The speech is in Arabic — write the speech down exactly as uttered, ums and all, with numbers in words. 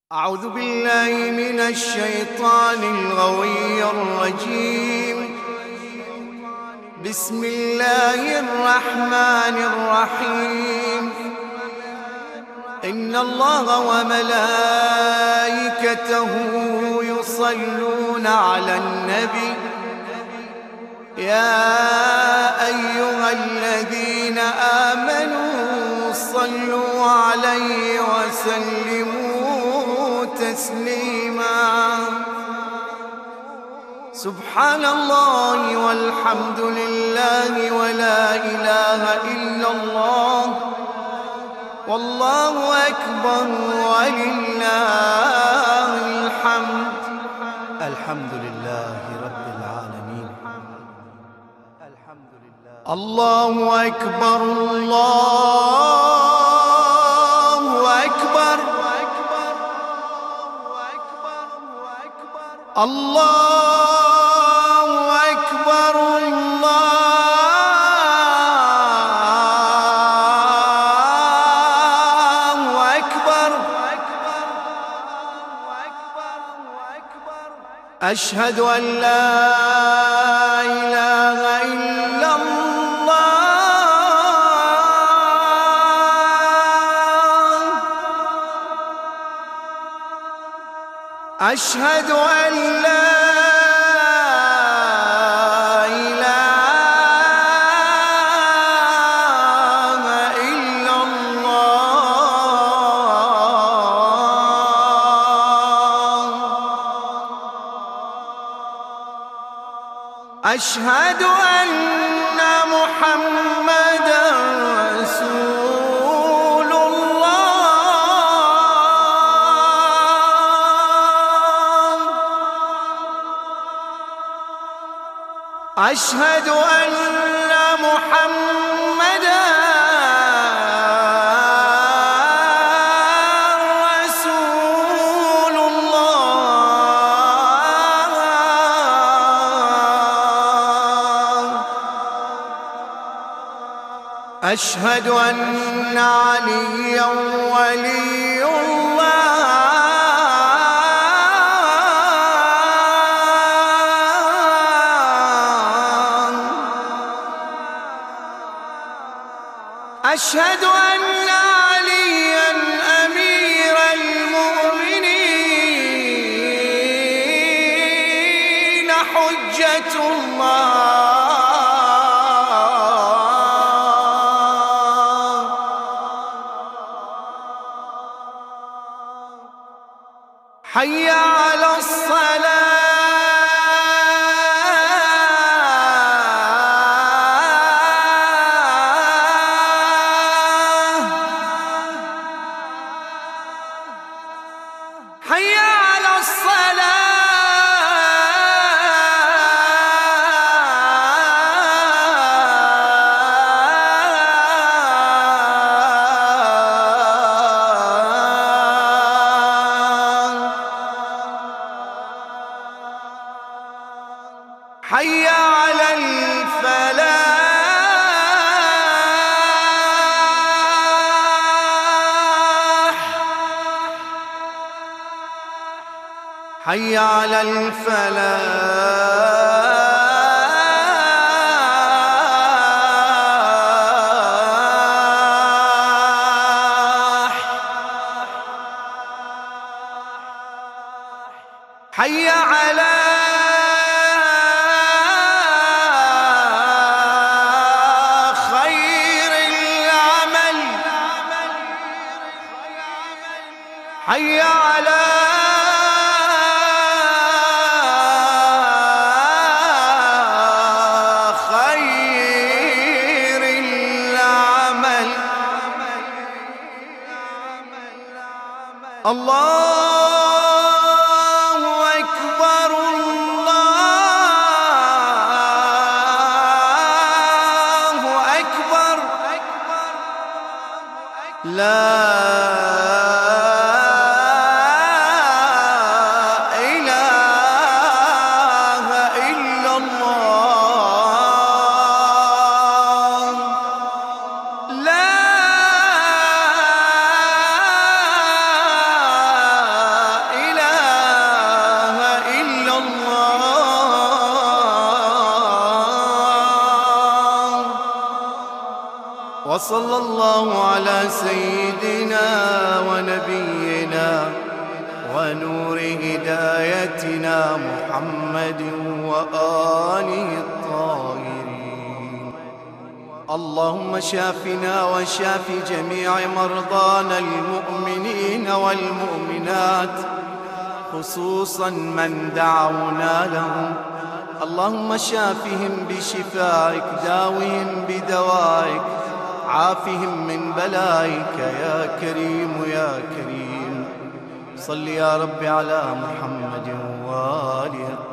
أعوذ بالله من الشيطان الغوي الرجيم. بسم الله الرحمن الرحيم. إن الله وملائكته يصلون على النبي يا أيها الذين آمنوا صلوا عليه وسلموا تسليما. سبحان الله والحمد لله ولا إله إلا الله والله أكبر ولله الحمد. الحمد لله رب العالمين. الحمد لله. الله أكبر الله أكبر الله أكبر الله أكبر. أشهد أن لا إله إلا الله. أشهد أن لا إله إلا الله. أشهد أن محمدًا رسول الله. أشهد أن محمدًا رسول الله. أشهد أن عليا ولي الله. أشهد أن عليا أمير المؤمنين حجة الله. حي على الصلاة. حي على الصلاة. حي على الفلاح. حي على الفلاح. حي على خير العمل. حي على خير العمل. الله أكبر الله أكبر. لا إله إلا الله. لا وصلى الله على سيدنا ونبينا ونور هدايتنا محمد وآله الطاهرين. اللهم شافنا وشاف جميع مرضانا المؤمنين والمؤمنات، خصوصا من دعونا لهم. اللهم شافهم بشفائك، داوهم بدوائك، عافهم من بلائك يا كريم يا كريم. صل يا رب على محمد وآله